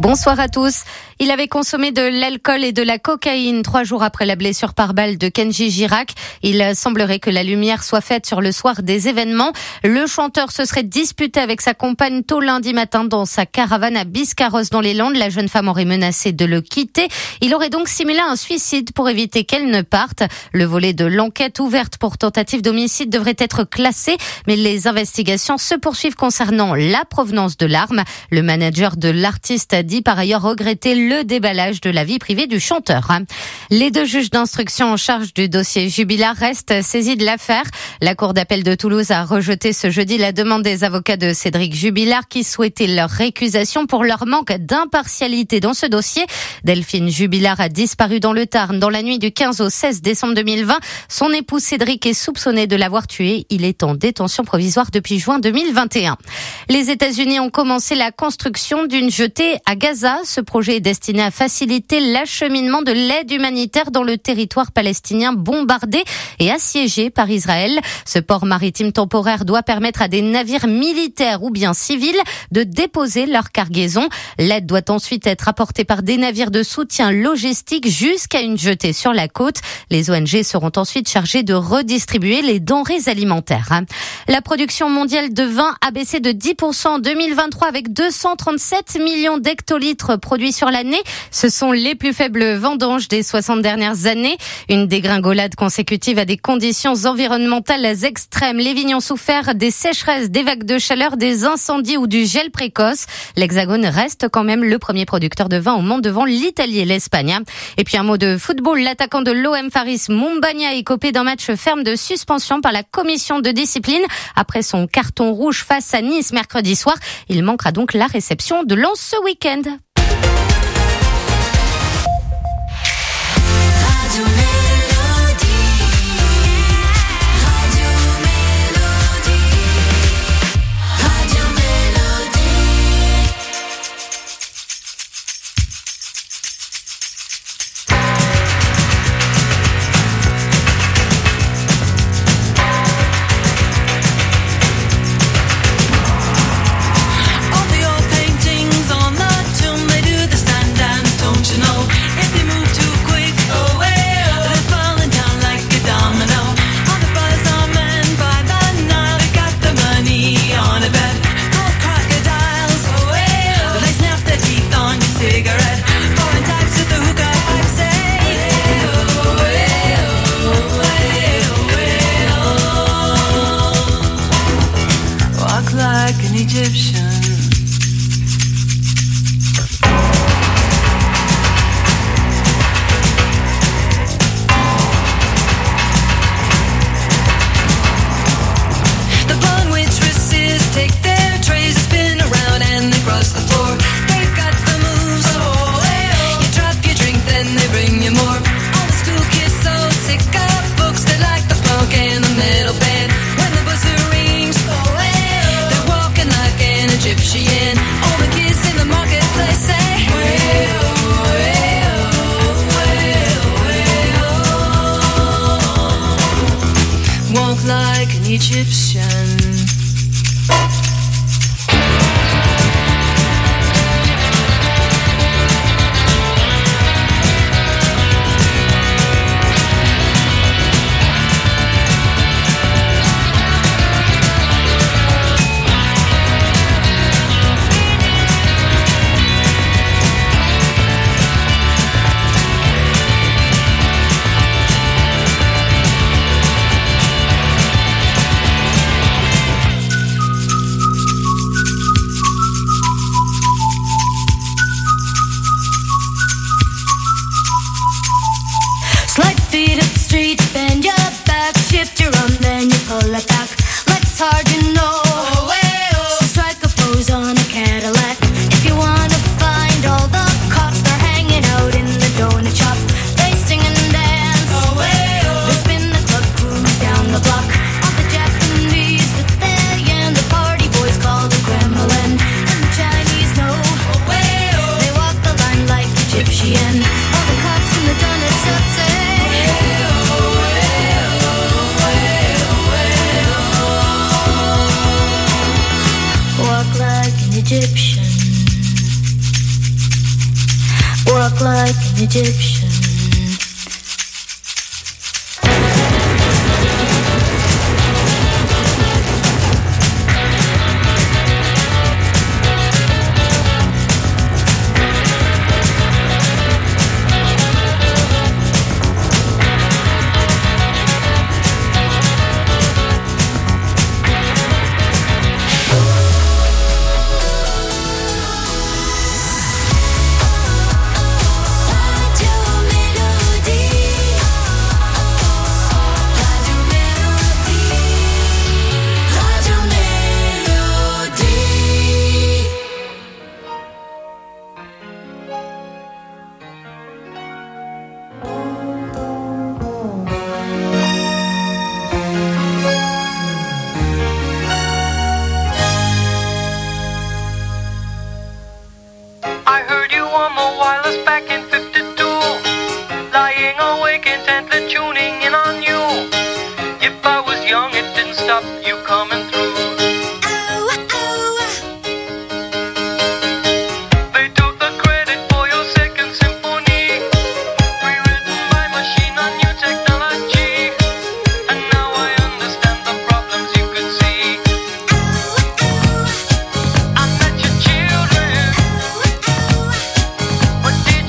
Bonsoir à tous. Il avait consommé de l'alcool et de la cocaïne 3 jours après la blessure par balle de Kenji Girac. Il semblerait que la lumière soit faite sur le soir des événements. Le chanteur se serait disputé avec sa compagne tôt lundi matin dans sa caravane à Biscarrosse dans les Landes. La jeune femme aurait menacé de le quitter. Il aurait donc simulé un suicide pour éviter qu'elle ne parte. Le volet de l'enquête ouverte pour tentative d'homicide devrait être classé, mais les investigations se poursuivent concernant la provenance de l'arme. Le manager de l'artiste a dit par ailleurs regretter le déballage de la vie privée du chanteur. Les 2 juges d'instruction en charge du dossier Jubilard restent saisis de l'affaire. La Cour d'appel de Toulouse a rejeté ce jeudi la demande des avocats de Cédric Jubilard qui souhaitaient leur récusation pour leur manque d'impartialité dans ce dossier. Delphine Jubilard a disparu dans le Tarn dans la nuit du 15 au 16 décembre 2020. Son époux Cédric est soupçonné de l'avoir tué. Il est en détention provisoire depuis juin 2021. Les États-Unis ont commencé la construction d'une jetée à Gaza. Ce projet est destiné à faciliter l'acheminement de l'aide humanitaire dans le territoire palestinien bombardé et assiégé par Israël. Ce port maritime temporaire doit permettre à des navires militaires ou bien civils de déposer leur cargaison. L'aide doit ensuite être apportée par des navires de soutien logistique jusqu'à une jetée sur la côte. Les ONG seront ensuite chargées de redistribuer les denrées alimentaires. La production mondiale de vin a baissé de 10% en 2023 avec 237 millions d'hectolitres produits sur l'année. Ce sont les plus faibles vendanges des 60 dernières années. Une dégringolade consécutive à des conditions environnementales extrêmes. Les vignes ont souffert des sécheresses, des vagues de chaleur, des incendies ou du gel précoce. L'Hexagone reste quand même le premier producteur de vin au monde devant l'Italie et l'Espagne. Et puis un mot de football. L'attaquant de l'OM Faris Mumbagna est écopé d'un match ferme de suspension par la commission de discipline après son carton rouge face à Nice mercredi soir. Il manquera donc la réception de Lens ce week-end. Egyptian. walk like an Egyptian. What did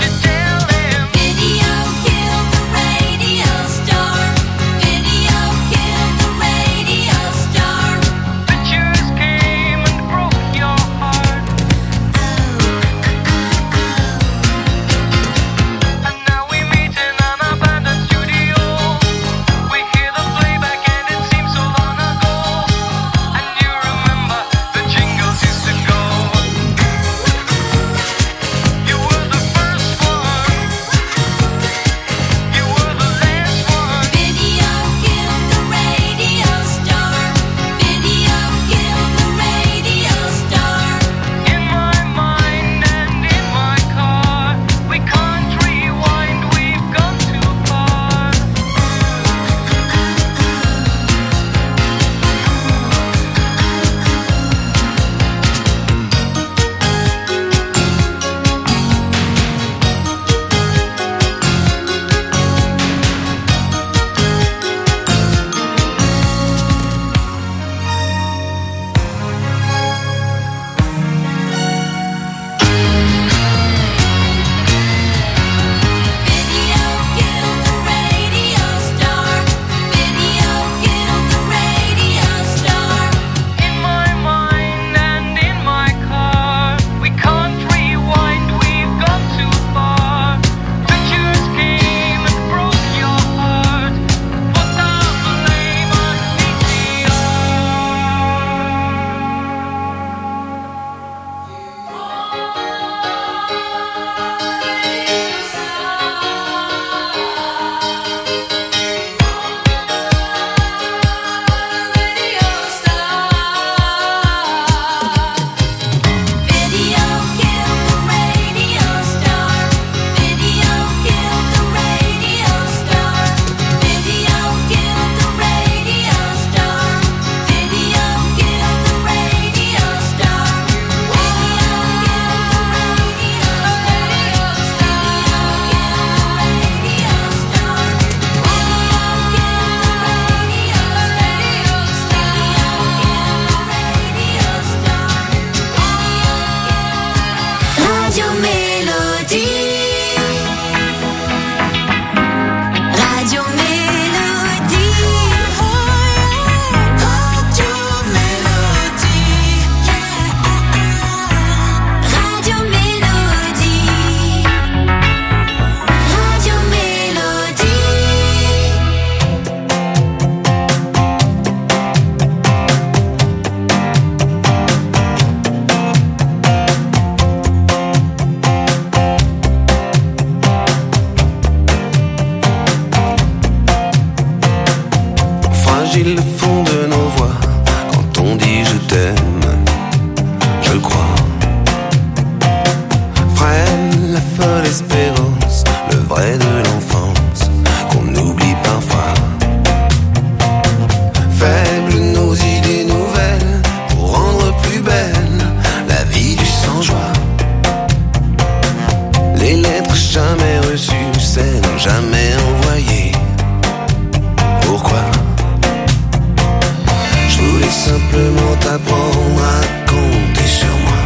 simplement t'apprendre à compter sur moi.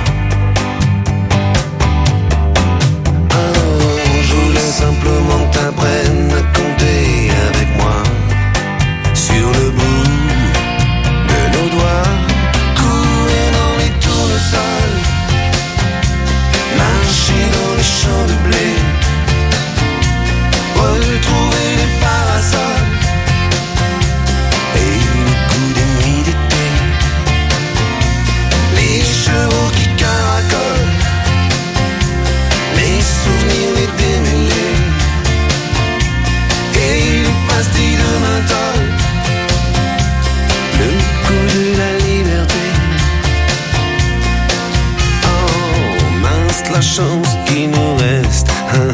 Oh, je voulais simplement que t'apprennes à compter avec moi. Sur le bout de nos doigts, courir dans les tournesols, marcher dans les champs de blé, retrouver les parasols et le goût des nuits d'été, les chevaux qui caracolent, les souvenirs, les démêlés et les pastilles de menthol, le goût de la liberté. Oh, mince la chance qui nous reste.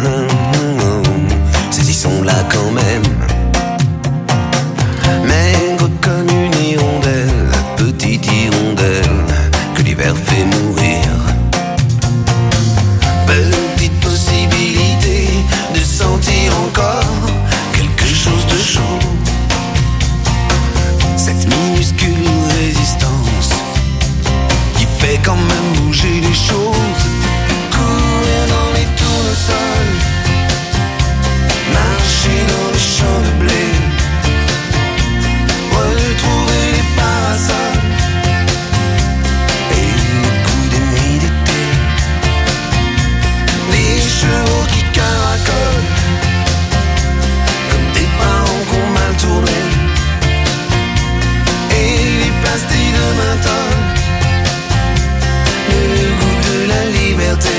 Saisissons-la quand même. Maigre comme une hirondelle, petite hirondelle que l'hiver fait mourir. Petite possibilité de sentir encore quelque chose de chaud. Cette minuscule résistance qui fait quand même bouger les choses. Courir dans les tournesols, marcher dans les champs de blé, retrouver les parasols et le goût des nuits d'été, les chevaux qui caracolent comme des parents qu'on mal tourné et les pastilles de menthol, le goût de la liberté.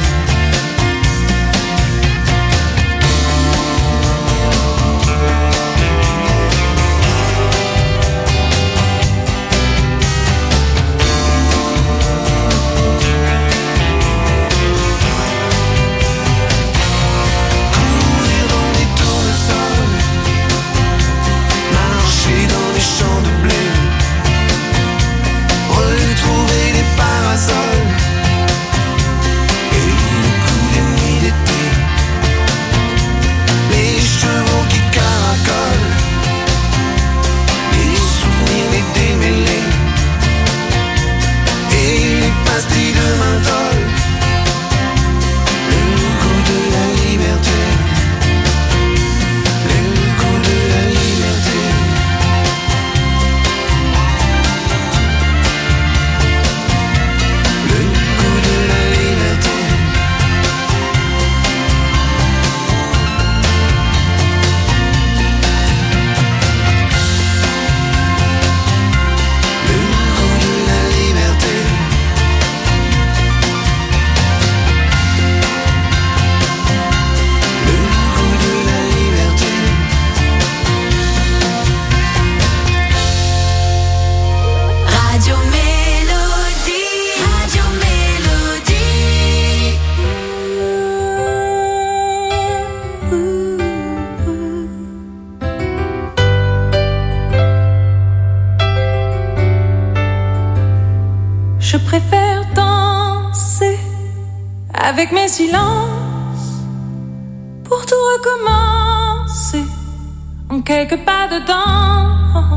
Je préfère danser avec mes silences pour tout recommencer en quelques pas dedans.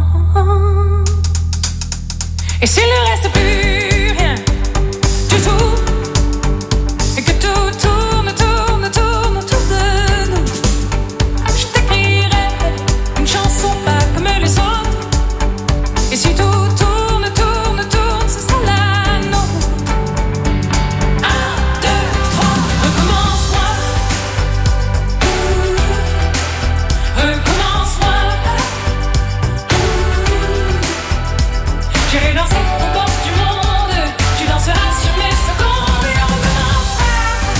Et s'il ne reste plus rien du tout, et que tout tourne, tourne, tourne autour de nous, je t'écrirai une chanson pas comme les autres. Et si tout tourne, tourne, tourne, ce sera la nôtre. 1, 2, 3, recommence-moi. Recommence-moi. J'irai danser aux portes du monde. Tu danseras sur mes secondes. Et on recommencera.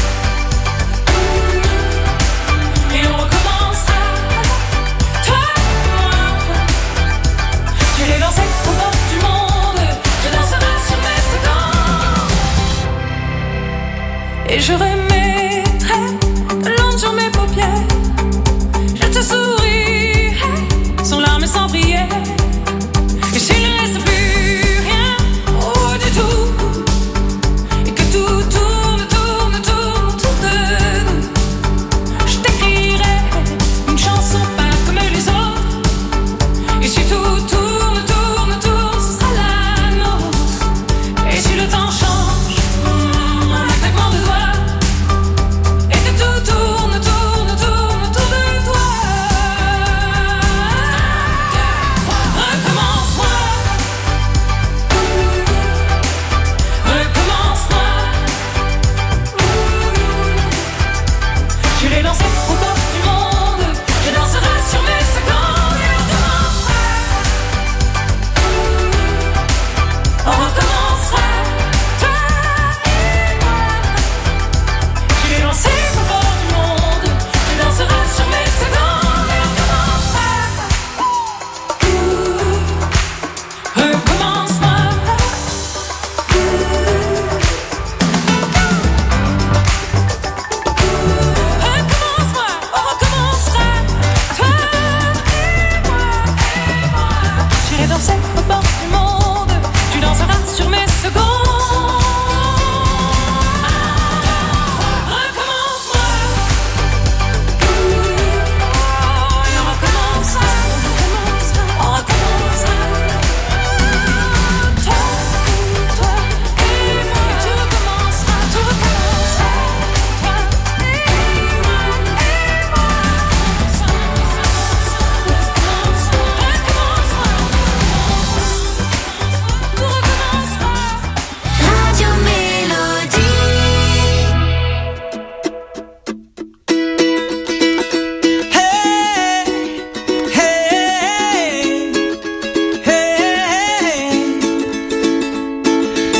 Et on recommencera. Toi et moi. J'irai danser aux portes du monde. Tu danseras sur mes secondes. Et je remettrai de l'ombre sur mes paupières. Je te sourirai sans larmes et sans prière. Et s'il ne reste plus rien, oh du tout, et que tout tourne, tourne, tourne autour de nous, je t'écrirai une chanson pas comme les autres. Et si tout tourne, tourne, tourne, ce sera la nôtre.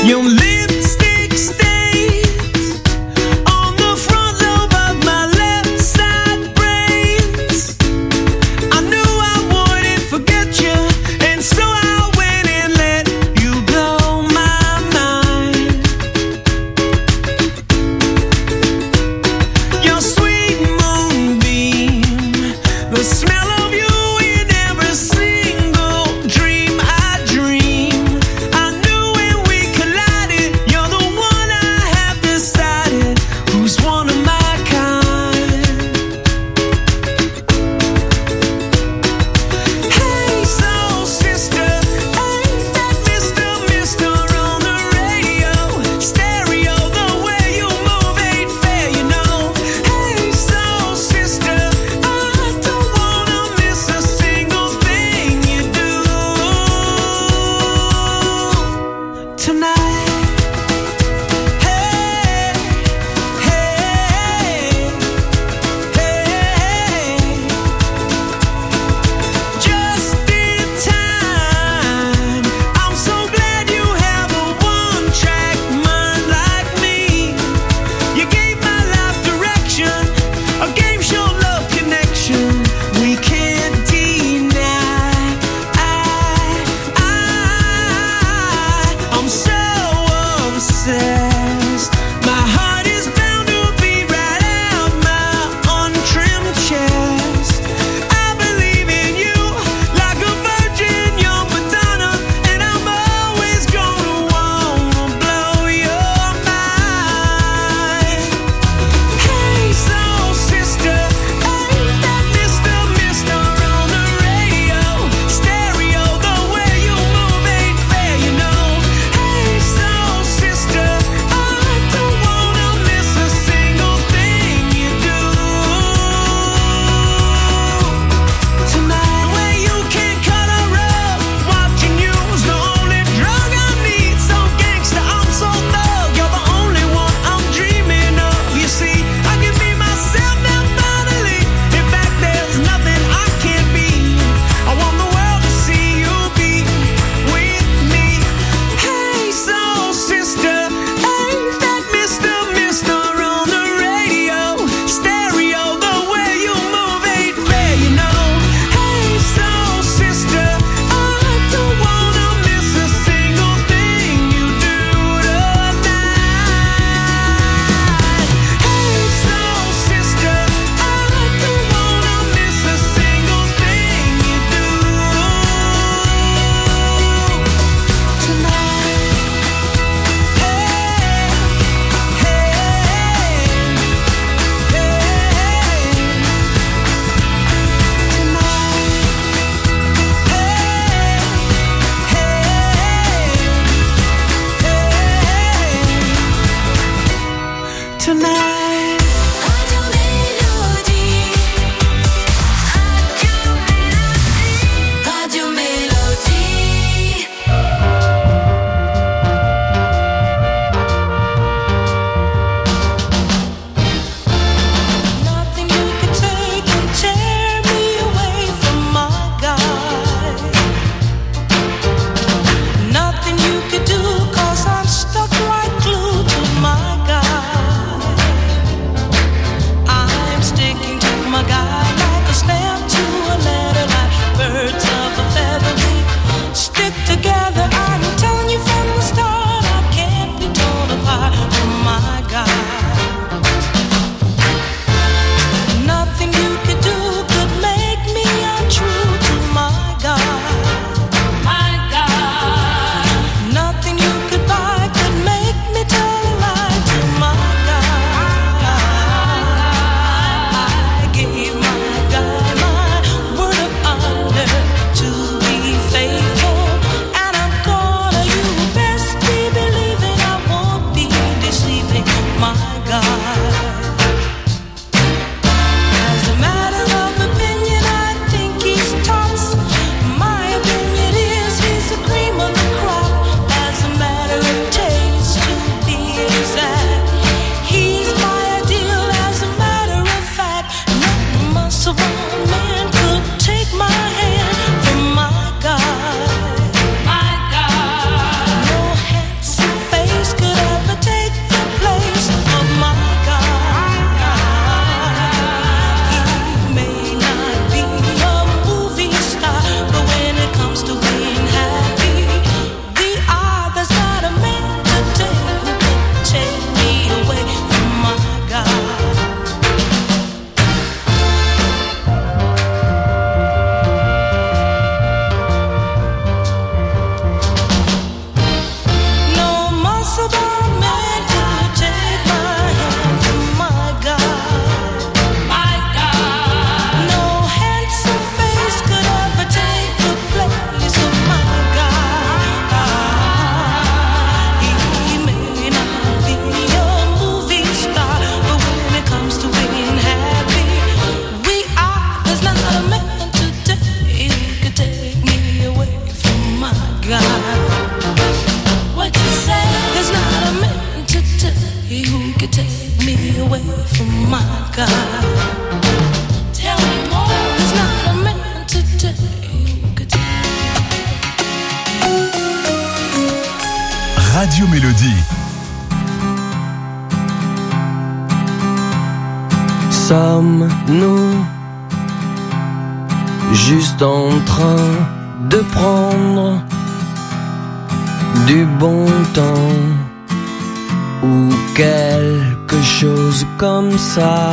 Your lipstick stains on the front lobe of my left side brains. I knew I wouldn't forget you, and so I went and let you blow my mind. Your sweet moonbeam, the smell of you in every single dream I dream. I knew when we collided, you're the one I have decided who's one of my kind. Hey, soul sister, ain't that Mr. on the radio? Stereo, the way you move ain't fair, you know. Hey, soul sister, I don't wanna miss a single thing you do tonight. Hey, hey, hey, just in time. I'm so glad you have a one-track mind like me. You gave my life direction, a game show love connection we can't deny. I'm so obsessed. My heart is bound to beat right out my untrimmed chest. I believe in you like a virgin, young Madonna, and I'm always gonna wanna blow your mind. Hey, soul sister, ain't that Mr. on the radio? Stereo, the way you move ain't fair, you know. Hey, soul sister, I don't wanna miss a single thing you do tonight. The way you can cut a rug, watching you's the only drug I need. So gangsta, I'm so thug, you're the only one I'm dreaming of. You see, I can be myself now finally. In fact, there's nothing I can't be. I want the world to see you be with me. Hey, soul sister, ain't that Mr. on the radio? Stereo, the way you move ain't fair, you know. Hey, soul sister, I don't wanna miss a single thing you do tonight. Hey, soul sister, I don't wanna miss a single thing you do tonight. Hey, hey, tonight. Radio Mélodie. Radio Mélodie. Nothing you can take can tear me away from my God. Nothing you could do, 'cause I'm stuck like glue to my God. Radio Mélodie. Sommes-nous juste en train de prendre du bon temps ou quelque chose comme ça?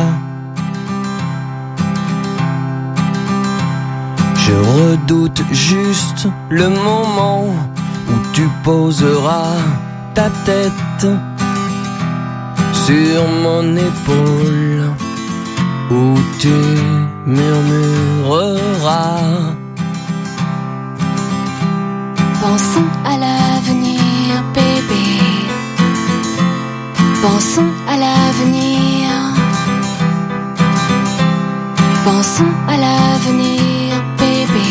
Je redoute juste le moment où tu poseras ta tête sur mon épaule, où tu murmureras. Pensons à l'avenir, bébé. Pensons à l'avenir. Pensons à l'avenir, bébé.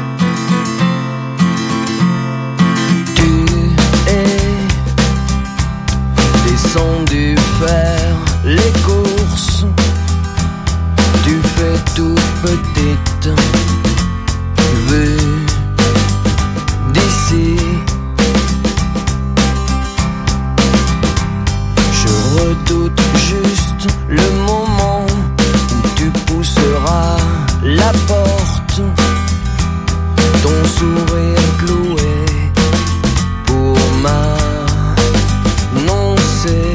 Tu es descendu faire les courses. Tu fais toute petite vue d'ici. Je redoute juste le moment où tu pousseras la porte, ton sourire cloué pour m'annoncer.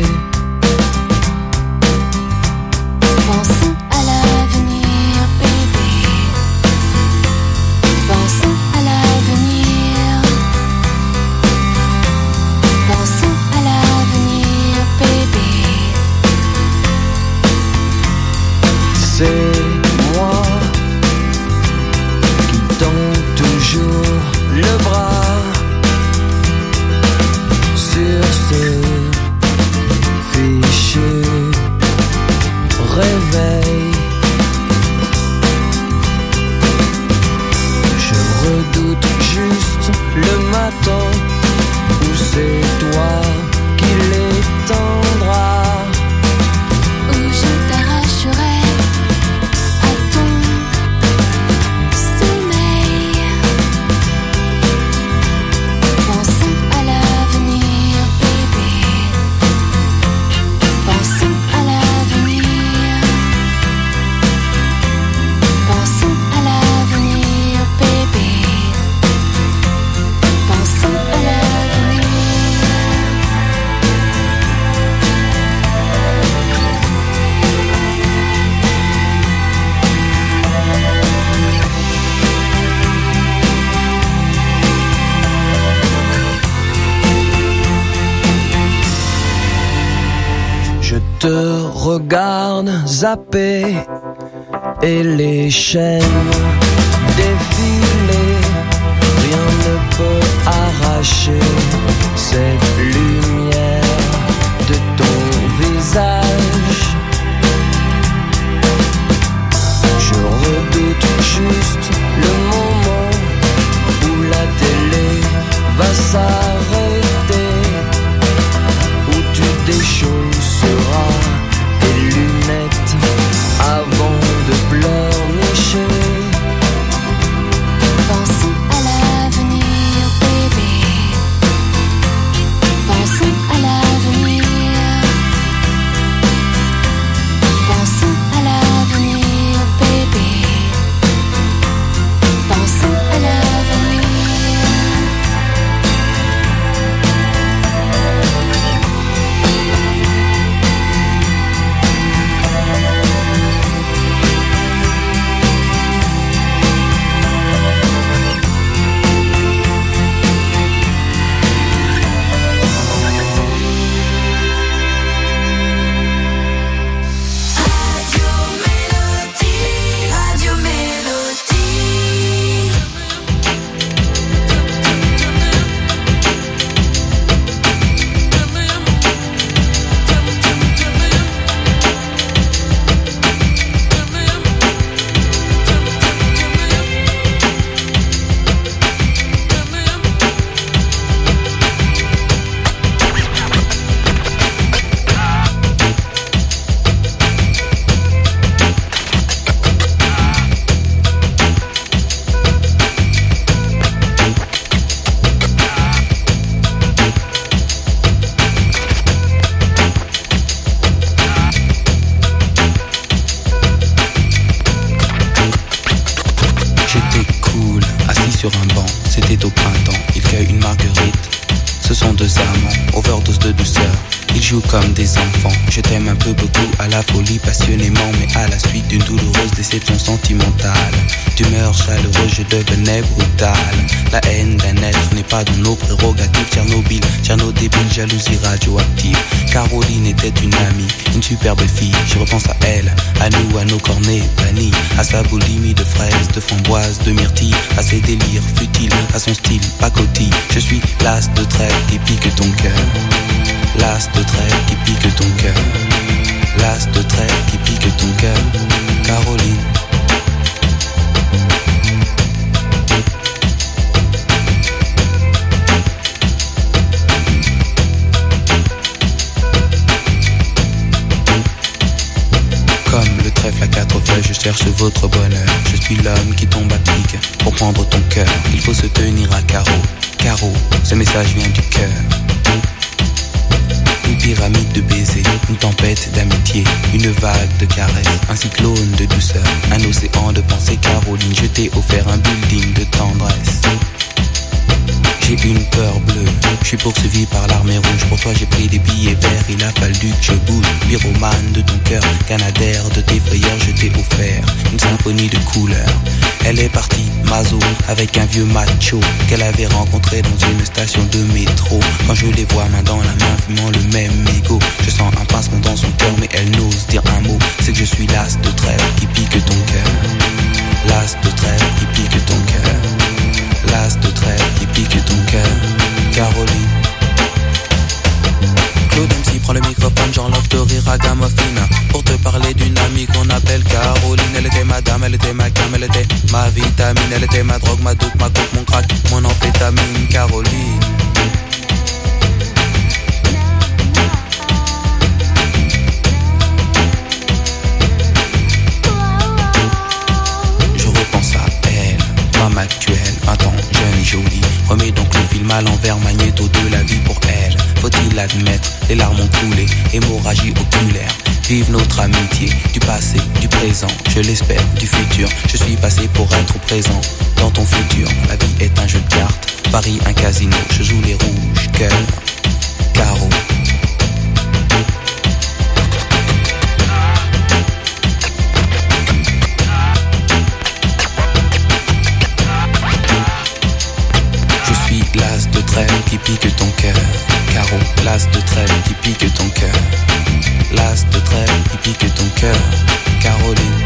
Pensons à l'avenir, bébé. Pensons à l'avenir. Pensons à l'avenir, bébé. C'est moi qui tends toujours le bras sur ce fichu réveil. Je redoute juste le matin où c'est toi qui l'étendras. Où je t'arracherai à ton sommeil. Pensons à l'avenir, bébé. Pensons à l'avenir. Pensons à l'avenir, bébé. Pensons à l'avenir. Je te regarde zapper et les chaînes défiler. Rien ne peut arracher cette lumière de ton visage. Je redoute juste le moment où la télé va s'arrêter, où tu déchausseras tes lunettes avant de pleurnicher. Pensons à l'avenir, bébé. overdose de douceur. Ils jouent comme des enfants. Je t'aime un peu beaucoup, à la folie passionnément, mais à la suite d'une douloureuse déception sentimentale. D'humeur chaleureuse, je devenais brutal. La haine d'un être n'est pas dans nos prérogatives. Tchernobyl, débile, jalousie radioactive. Caroline était une amie, une superbe fille. Je repense à elle, à nous, à nos cornets vanille, à sa boulimie de fraises, de framboises, de myrtilles, à ses délires futiles, à son style pacotille. Je suis l'as de trêve qui pique ton cœur. L'as de trêve qui pique ton cœur. L'as de trêve qui pique ton cœur. Caroline. Comme le trèfle à quatre feuilles, je cherche votre bonheur. Je suis l'homme qui tombe à pic pour prendre ton cœur. Il faut se tenir à carreau. Carreau, ce message vient du cœur. Une pyramide de baisers, une tempête d'amitié, une vague de caresses, un cyclone de douceur, un océan de pensées. Caroline, je t'ai offert un building de tendresse. J'ai une peur bleue, je suis poursuivi par l'armée rouge. Pour toi j'ai pris des billets verts, il a fallu que je bouge. Pyromane de ton cœur, canadaire de tes frayeurs. Je t'ai offert une symphonie de couleurs. Elle est partie, Mazo, avec un vieux macho qu'elle avait rencontré dans une station de métro. Quand je les vois main dans la main, fumant le même mégot, je sens un pincement dans son cœur, mais elle n'ose dire un mot. C'est que je suis l'as de trêve qui pique ton cœur. L'as de trêve qui pique ton cœur. L'as de trêve qui pique ton cœur. Caroline. Claude MC prend le microphone, j'enlève de rire à Gamophine pour te parler d'une amie qu'on appelle Caroline. Elle était ma dame, elle était ma cam, elle était ma vitamine. Elle était ma drogue, ma dope, ma coke, mon crack, mon amphétamine. Caroline. Je repense à elle, femme actuelle, 20 ans, jeune et jolie. Remets donc le film à l'envers, magnéto de la vie pour elle. Faut-il l'admettre, les larmes ont coulé, hémorragie oculaire. Vive notre amitié, du passé, du présent, je l'espère, du futur. Je suis passé pour être présent dans ton futur. La vie est un jeu de cartes, Paris un casino. Je joue les rouges, cœur, carreau. L'as de trêve qui pique ton cœur. Carreau, l'as de trêve qui pique ton cœur. L'as de trêve qui pique ton cœur. Caroline.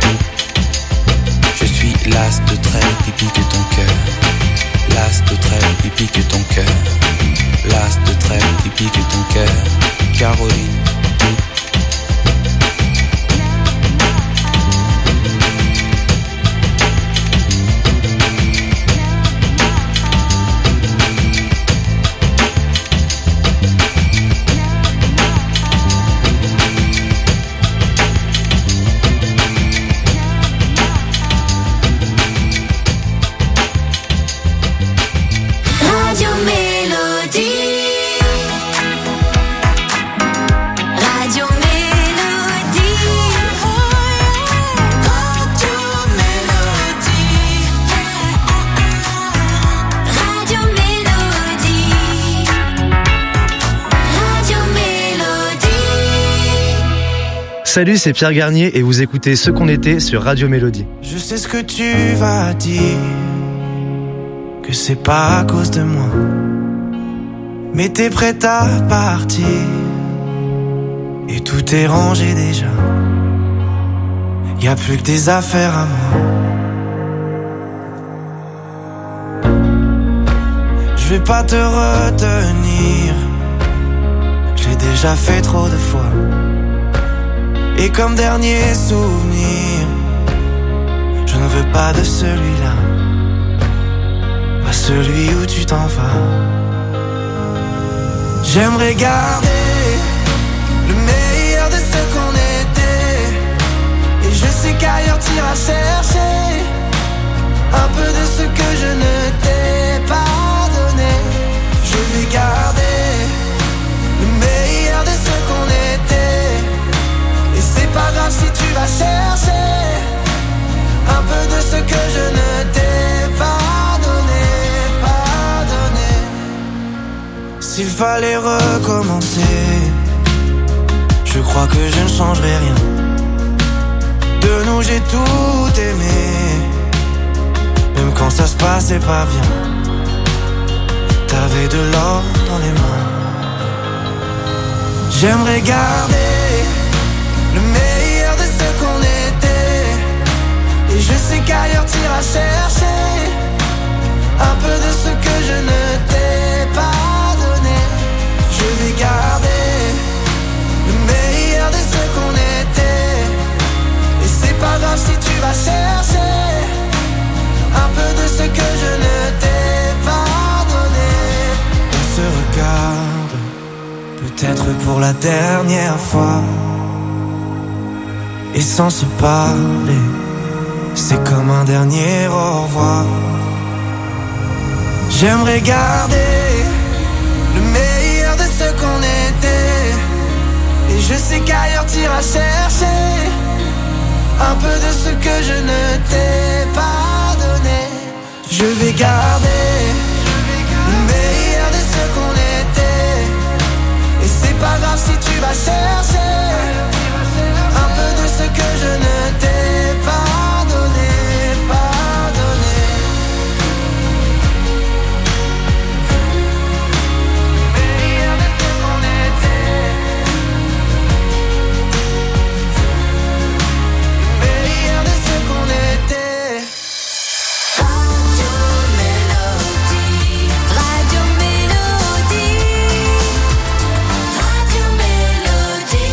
Je suis l'as de trêve qui pique ton cœur. L'as de trêve qui pique ton cœur. L'as de trêve qui pique ton cœur. Caroline. Salut, c'est Pierre Garnier et vous écoutez Ce qu'on était sur Radio Mélodie. Je sais ce que tu vas dire, que c'est pas à cause de moi, mais t'es prête à partir et tout est rangé déjà. Y'a plus que tes affaires à moi. Je vais pas te retenir, je l'ai déjà fait trop de fois. Et comme dernier souvenir, je ne veux pas de celui-là, pas celui où tu t'en vas. J'aimerais garder le meilleur de ce qu'on était, et je sais qu'ailleurs t'iras chercher un peu de ce que je ne t'ai pas donné. Je vais garder le meilleur de ce qu'on était, et c'est pas grave si tu vas chercher un peu de ce que je ne t'ai pas donné, pas donné. s'il fallait recommencer, je crois que je ne changerai rien. De nous j'ai tout aimé, même quand ça se passait pas bien. T'avais de l'or dans les mains. J'aimerais garder le meilleur de ce qu'on était, et je sais qu'ailleurs t'iras chercher un peu de ce que je ne t'ai pas donné. Je vais garder le meilleur de ce qu'on était, et c'est pas grave si tu vas chercher un peu de ce que je ne t'ai pas donné. On se regarde, peut-être pour la dernière fois, et sans se parler, c'est comme un dernier au revoir. J'aimerais garder le meilleur de ce qu'on était, et je sais qu'ailleurs t'iras chercher un peu de ce que je ne t'ai pas donné. Je vais garder le meilleur de ce qu'on était, et c'est pas grave si tu vas chercher un peu de ce que je ne t'ai pas donné, pas donné. Meilleur de ce qu'on était, meilleur de ce qu'on était. Radio Mélodie, Radio Mélodie, Radio Mélodie.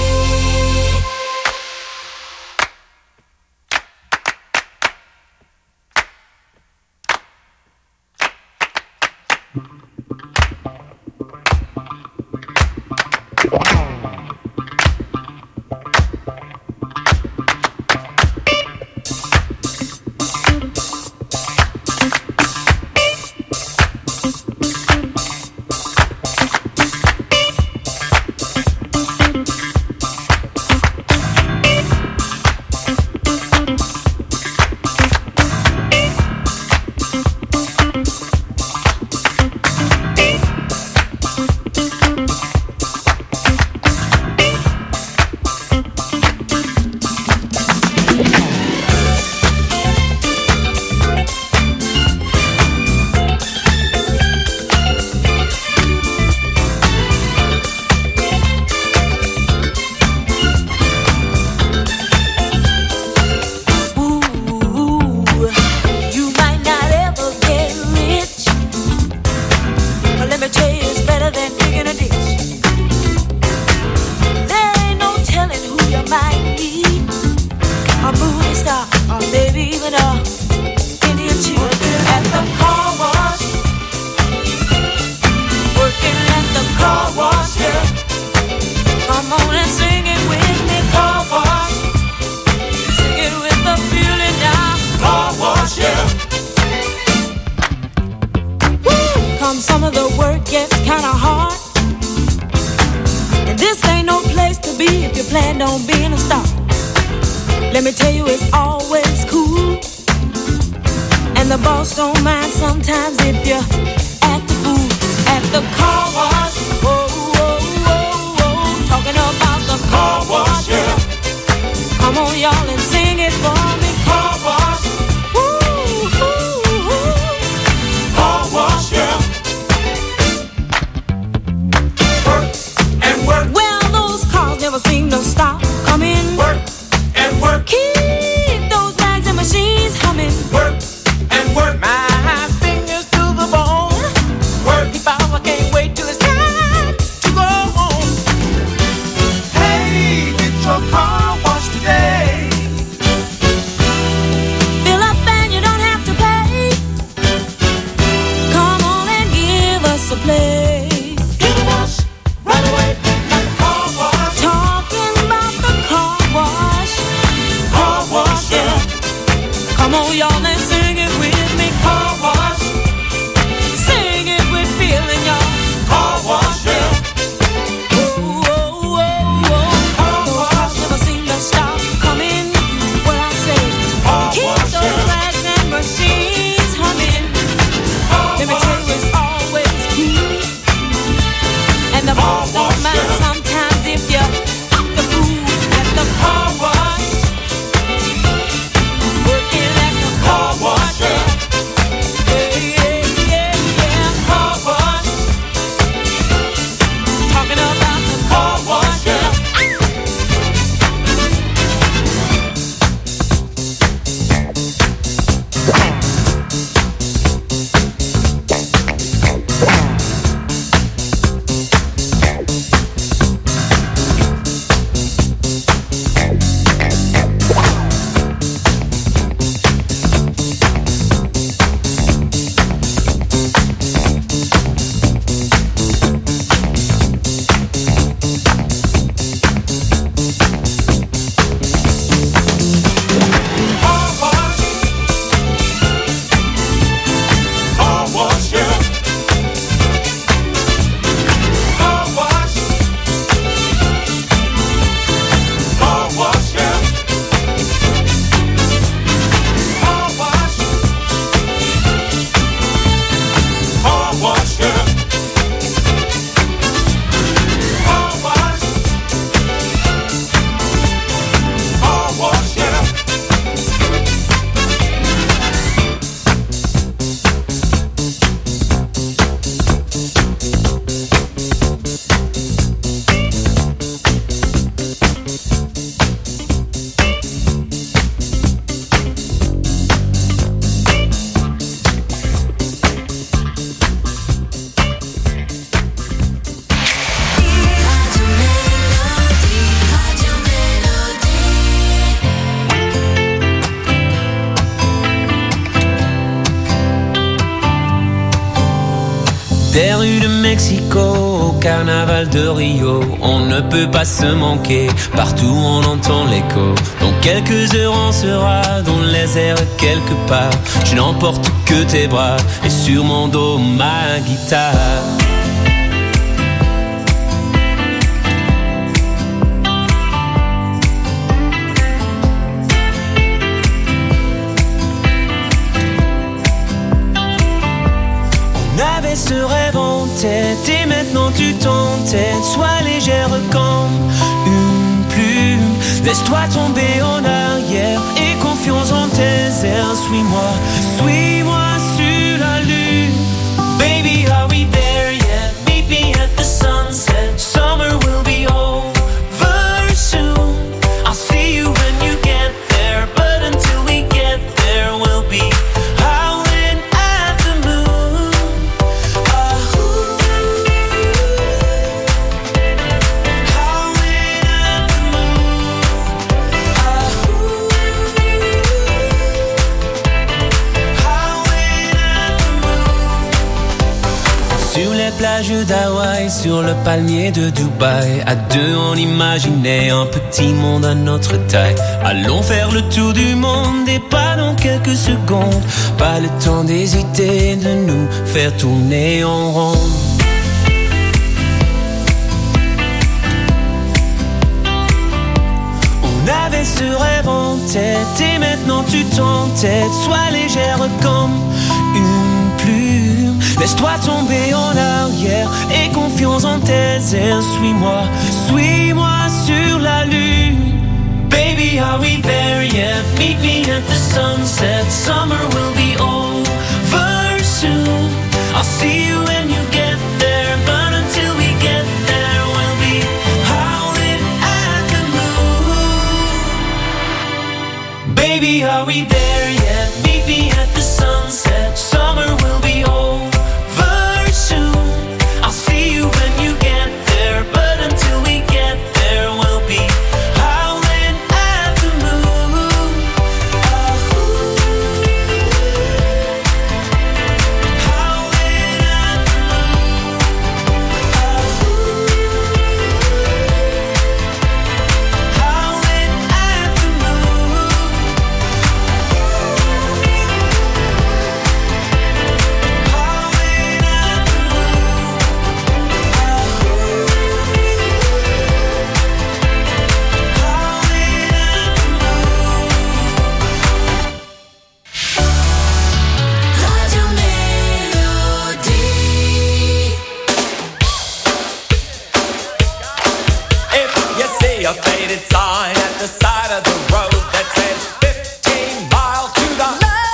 Some of the work gets kinda hard, and this ain't no place to be if you plan on being a star. Let me tell you, it's always cool, and the boss don't mind sometimes if you act a fool at the car wash. Whoa, whoa, whoa, whoa, talking about the car wash, yeah. Come on, y'all, and sing it for me. Car wash. Woo, woo, woo. Car wash, yeah. Well, those cars never seem to stop coming. Work and work. Keep those bags and machines humming. Work and work. My fingers to the bone. Work. If I can't wait till it's time. boss don't mind sometimes if you act the fool at the car wash. Working at the car wash, yeah. Car wash. Talking about the car wash, yeah. Des rues de Mexico au carnaval de Rio, on ne peut pas se manquer, partout on entend l'écho. Dans quelques heures on sera dans les airs quelque part. Je n'emporte que tes bras et sur mon dos ma guitare. Avait ce rêve en tête et maintenant tu t'entêtes. Sois légère comme une plume. Laisse-toi tomber en arrière et confiance en tes airs. Suis-moi, suis-moi sur la lune. Baby, are we there yet? Meet me at the sunset. Summer will be over soon. I'll see you when you get there, but until we get there we'll be howling at the moon. Sur les plages d'Hawaï, sur le palmier de Dubaï, à deux on imaginait un petit monde à notre taille. Allons faire le tour du monde et pas dans quelques secondes. Pas le temps d'hésiter, de nous faire tourner en rond. On avait ce rêve en tête et maintenant tu t'entêtes. Sois légère comme une plume. Laisse-toi tomber en arrière et confiance en tes airs. Suis-moi, suis-moi sur la lune. Baby, are we there yet? Meet me at the sunset. Summer will be over soon. I'll see you when you get there, but until we get there we'll be howling at the moon. Baby, are we there yet? Meet me at the sunset. Summer will be over soon. I'll see you when you get there, but until we get there we'll be howling at the moon. Howling at the moon. a faded sign at the side of the road that says 15 miles to the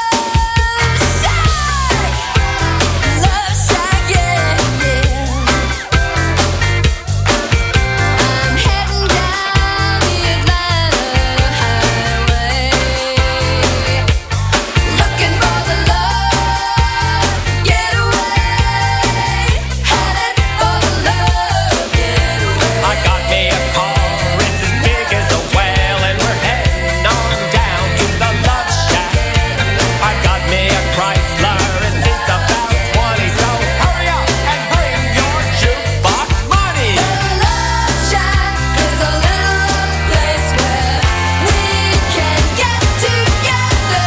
Love Shack, yeah, yeah. I'm heading down the Atlanta highway, looking for the love getaway, headed for the love getaway. I got me a car, it's as big as a whale, and we're heading on down to the Love Shack. I got me a Chrysler, and it's about 20, so hurry up and bring your jukebox money. The Love Shack is a little place where we can get together.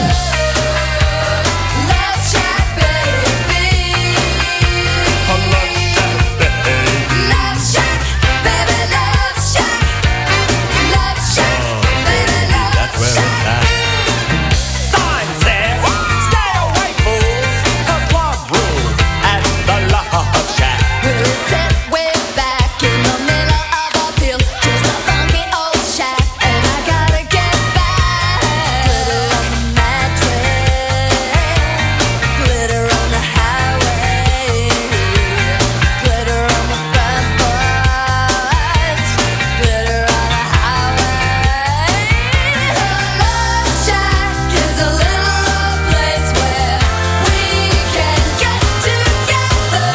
Love Shack, baby. Love Shack, baby, Love Shack. Love Shack, baby, Love Shack. Sign says, stay away, fools, 'cause love rules at the Love Shack. We'll sit way back in the middle of a field, just a funky old shack, and I gotta get back. Glitter on the mattress, glitter on the highway, glitter on the front porch, glitter on the highway. The Love Shack is a little place where we can get together.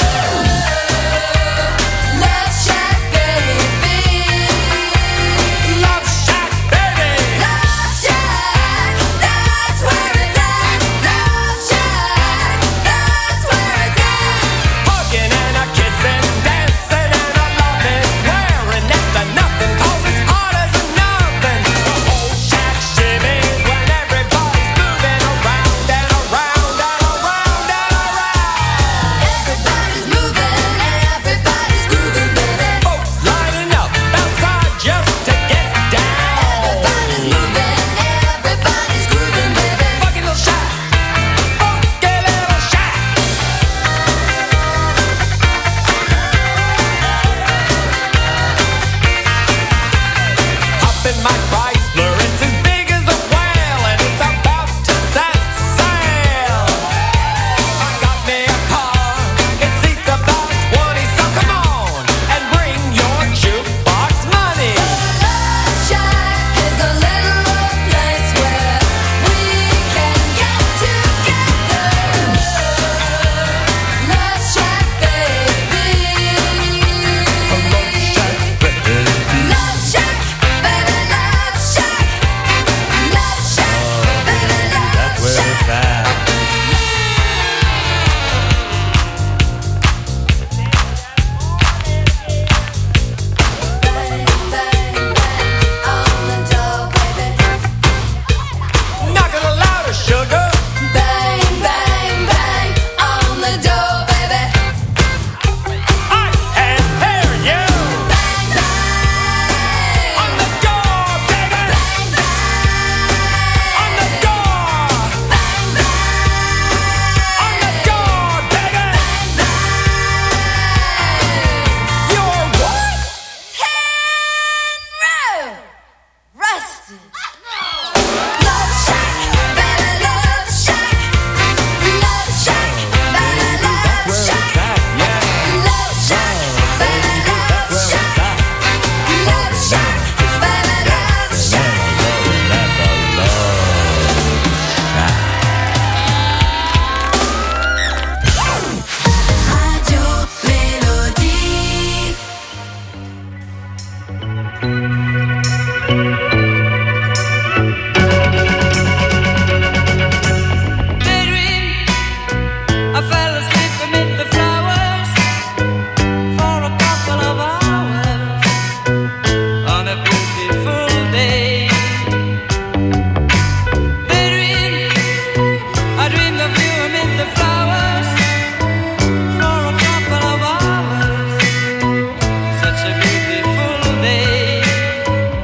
Love Shack, baby. Love Shack, baby. Love Shack, that's where it's at. Love Shack, that's where it's at. Hugging and a kissing, dancing and a loving, wearing next to nothing, 'cause it's hard as a nothing. The whole shack shimmies when everybody's moving around and around and around and around. Everybody's moving and everybody's grooving, baby. Folks lining up outside just to get down. Everybody's moving and everybody's grooving, baby. Funky little shack, funky little shack. Up in my Chrysler, it's as big as a whale, and it's about to set sail. I got me a car, it seats about 20, so come on and bring your jukebox money. Love Shack is a little place where we can get together. Love Shack, baby. Love Shack, baby, Love Shack. Love Shack, baby, Love Shack. Bang, bang, bang on the door, baby. Knock it louder, sugar. Bang, bang, bang on the door, baby. I can hear you. Bang, bang On the door, baby. bang, bang On the door. bang, bang On the door, baby. You're what? Rusted. Love Shack, baby, Love Shack. Love Shack, baby, Love Shack. Yeah. Love Shack, baby, Love Shack. Love Shack, baby, Love Shack. Radio Mélodie. Daydream, I fell asleep amid the flowers for a couple of hours on a beautiful day. Daydream, I dreamed of you amid the flowers for a couple of hours. Such a beautiful day.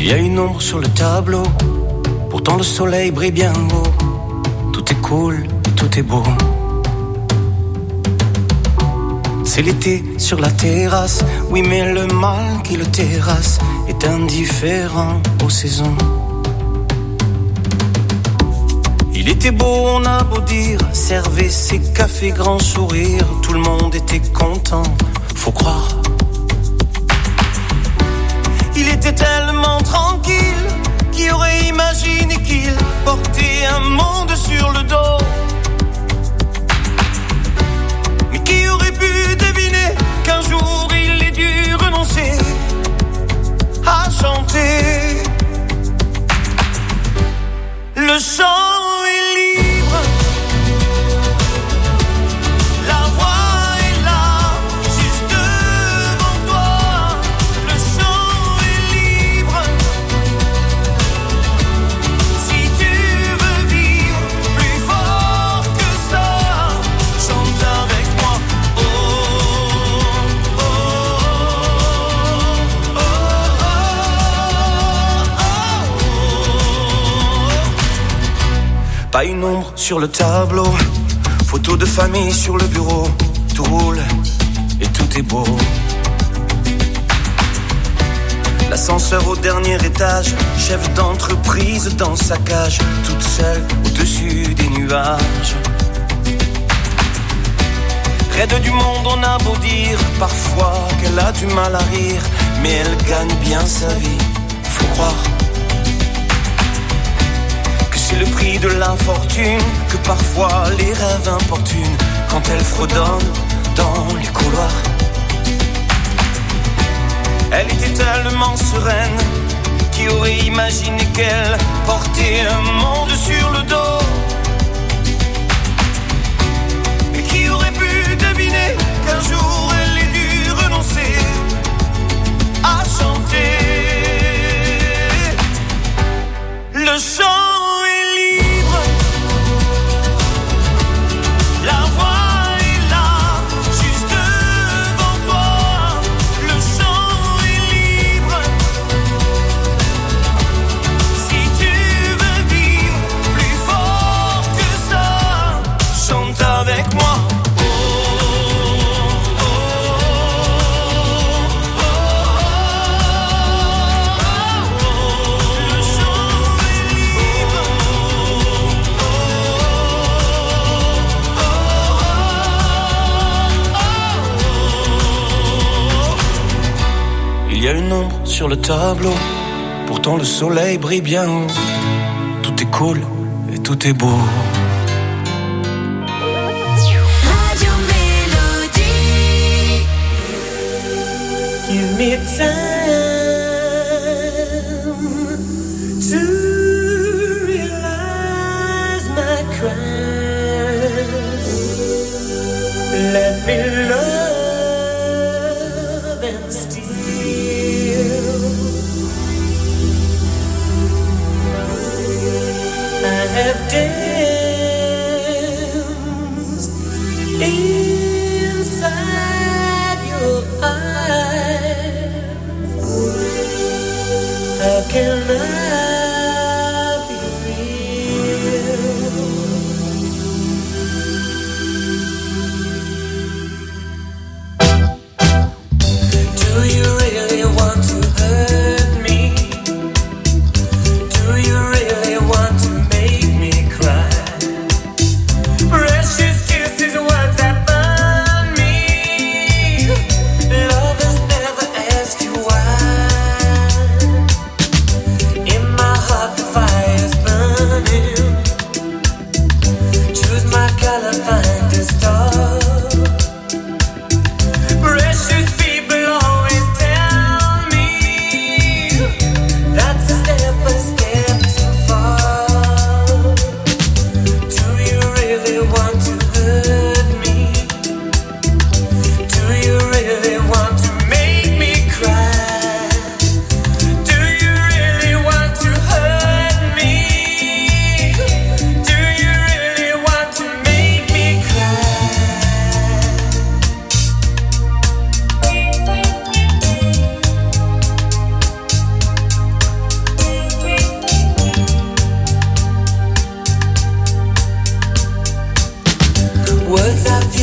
y a une ombre sur le tableau, pourtant le soleil brille bien haut. Tout est cool et tout est beau. C'est l'été sur la terrasse, oui mais le mal qui le terrasse est indifférent aux saisons. Il était beau, on a beau dire, servait ses cafés grand sourire, tout le monde était content, faut croire. Il était tellement tranquille, qui aurait imaginé qu'il portait un monde sur le dos. Mais qui aurait pu deviner qu'un jour il ait dû renoncer à chanter. Le chant est libre, la voix est là, juste devant toi. Le chant est libre, si tu veux vivre plus fort que ça, chante avec moi. Oh, oh, oh, oh, pas une ombre sur le tableau, photo de famille sur le bureau, tout roule et tout est beau. L'ascenseur au dernier étage, chef d'entreprise dans sa cage, toute seule au-dessus des nuages. Raide du monde, on a beau dire parfois qu'elle a du mal à rire, mais elle gagne bien sa vie, faut croire. C'est le prix de l'infortune, que parfois les rêves importunent quand elle fredonne dans les couloirs. Elle était tellement sereine, qui aurait imaginé qu'elle portait un monde sur le dos. Et qui aurait pu deviner qu'un jour elle ait dû renoncer à chanter. Le chant avec moi. Oh, oh, oh, oh, le chant est libre. Il y a une ombre sur le tableau, pourtant le soleil brille bien haut. Tout est cool et tout est beau. Give me time to realize my crime. Let me love and steal. I have danced inside your eyes. How can I be real? Do you really want to hurt me? Do you really want to make me cry? Precious kisses, words that burn me. Lovers never ask you why. In my heart the fire's burning. Choose my color, find a star. Precious people always tell me that's a step too far. Do you really want to hurt me? Do you really want to make me cry? Do you really want to hurt me? Do you really want to make me cry? Words of